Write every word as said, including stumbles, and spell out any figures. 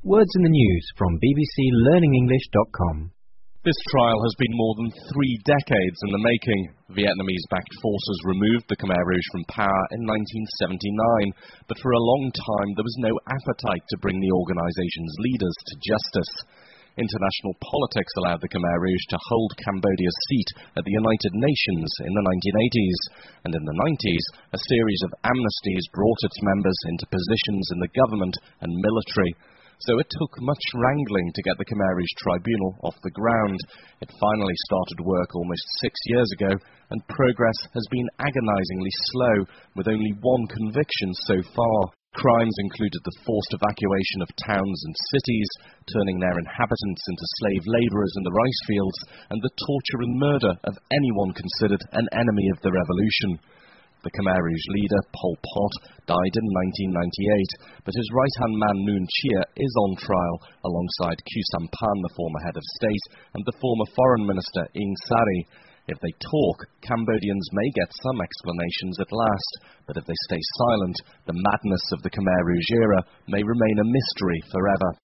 Words in the news from b b c learning english dot com. This trial has been more than three decades in the making. Vietnamese-backed forces removed the Khmer Rouge from power in nineteen seventy-nine, but for a long time there was no appetite to bring the organization's leaders to justice. International politics allowed the Khmer Rouge to hold Cambodia's seat at the United Nations in the nineteen eighties, and in the nineties, a series of amnesties brought its members into positions in the government and military. So it took much wrangling to get the Khmer Rouge Tribunal off the ground. It finally started work almost six years ago, and progress has been agonizingly slow, with only one conviction so far. Crimes included the forced evacuation of towns and cities, turning their inhabitants into slave labourers in the rice fields, and the torture and murder of anyone considered an enemy of the revolution. The Khmer Rouge leader, Pol Pot, died in nineteen ninety-eight, but his right-hand man Nuon Chea is on trial, alongside Khieu Samphan, the former head of state, and the former foreign minister, Ieng Sary. If they talk, Cambodians may get some explanations at last, but if they stay silent, the madness of the Khmer Rouge era may remain a mystery forever.